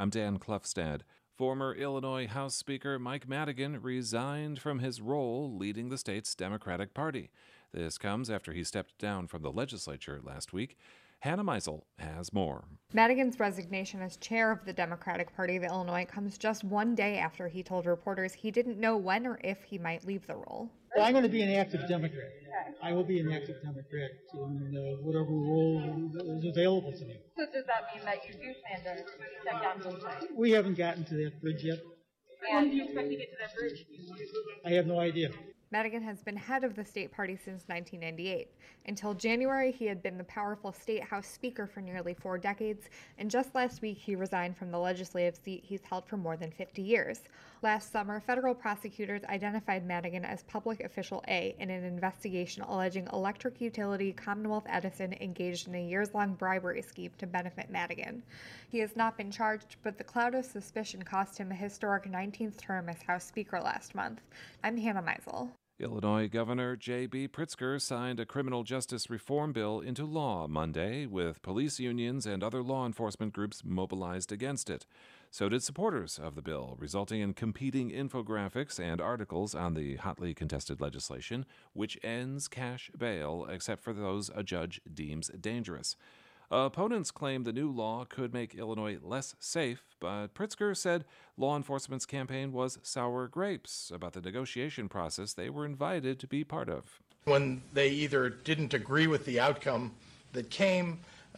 I'm Dan Klufstad. Former Illinois House Speaker Mike Madigan resigned from his role leading the state's Democratic Party. This comes after he stepped down from the legislature last week. Hannah Meisel has more. Madigan's resignation as chair of the Democratic Party of Illinois comes just one day after he told reporters he didn't know when or if he might leave the role. Well, I'm going to be an active Democrat. I will be an active Democrat in whatever role is available to me. So does that mean that you do plan to step down full time? We haven't gotten to that bridge yet. And do you expect to get to that bridge? I have no idea. Madigan has been head of the state party since 1998. Until January, he had been the powerful state house speaker for nearly 4 decades, and just last week he resigned from the legislative seat he's held for more than 50 years. Last summer, federal prosecutors identified Madigan as Public Official A in an investigation alleging electric utility Commonwealth Edison engaged in a years-long bribery scheme to benefit Madigan. He has not been charged, but the cloud of suspicion cost him a historic 19th term as House Speaker last month. I'm Hannah Meisel. Illinois Governor J.B. Pritzker signed a criminal justice reform bill into law Monday, with police unions and other law enforcement groups mobilized against it. So did supporters of the bill, resulting in competing infographics and articles on the hotly contested legislation, which ends cash bail except for those a judge deems dangerous. Opponents claim the new law could make Illinois less safe, but Pritzker said law enforcement's campaign was sour grapes about the negotiation process they were invited to be part of. When they either didn't agree with the outcome that came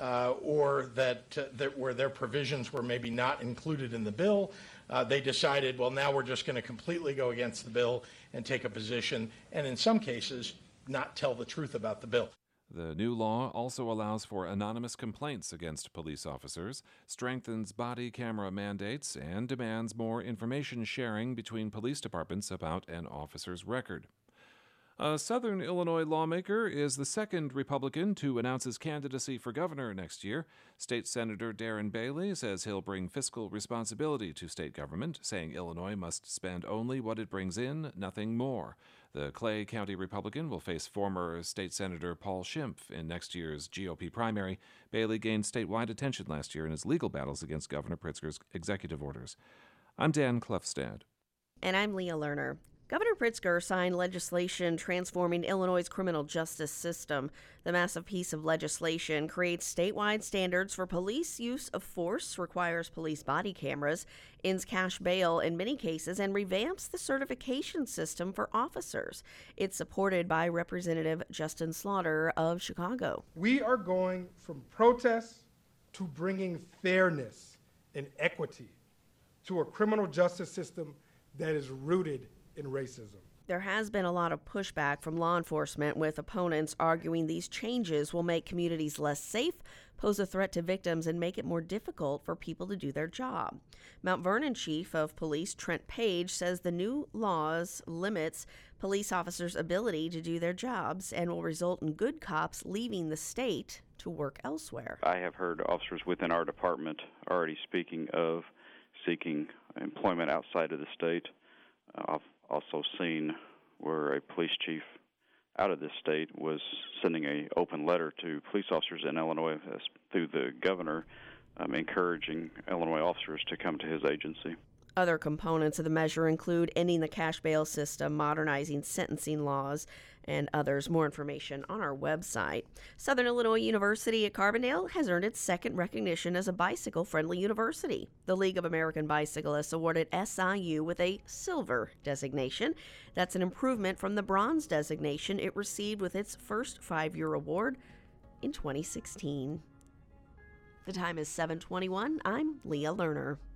or that where their provisions were maybe not included in the bill, they decided, well, now we're just going to completely go against the bill and take a position, and in some cases, not tell the truth about the bill. The new law also allows for anonymous complaints against police officers, strengthens body camera mandates, and demands more information sharing between police departments about an officer's record. A Southern Illinois lawmaker is the second Republican to announce his candidacy for governor next year. State Senator Darren Bailey says he'll bring fiscal responsibility to state government, saying Illinois must spend only what it brings in, nothing more. The Clay County Republican will face former State Senator Paul Schimpf in next year's GOP primary. Bailey gained statewide attention last year in his legal battles against Governor Pritzker's executive orders. I'm Dan Klufstad. And I'm Leah Lerner. Governor Pritzker signed legislation transforming Illinois' criminal justice system. The massive piece of legislation creates statewide standards for police use of force, requires police body cameras, ends cash bail in many cases, and revamps the certification system for officers. It's supported by Representative Justin Slaughter of Chicago. We are going from protests to bringing fairness and equity to a criminal justice system that is rooted in racism. There has been a lot of pushback from law enforcement, with opponents arguing these changes will make communities less safe, pose a threat to victims, and make it more difficult for people to do their job. Mount Vernon Chief of Police Trent Page says the new laws limits police officers' ability to do their jobs and will result in good cops leaving the state to work elsewhere. I have heard officers within our department already speaking of seeking employment outside of the state. I've also seen where a police chief out of this state was sending an open letter to police officers in Illinois through the governor, encouraging Illinois officers to come to his agency. Other components of the measure include ending the cash bail system, modernizing sentencing laws, and others. More information on our website. Southern Illinois University at Carbondale has earned its second recognition as a bicycle-friendly university. The League of American Bicyclists awarded SIU with a silver designation. That's an improvement from the bronze designation it received with its first 5-year award in 2016. The time is 7:21. I'm Leah Lerner.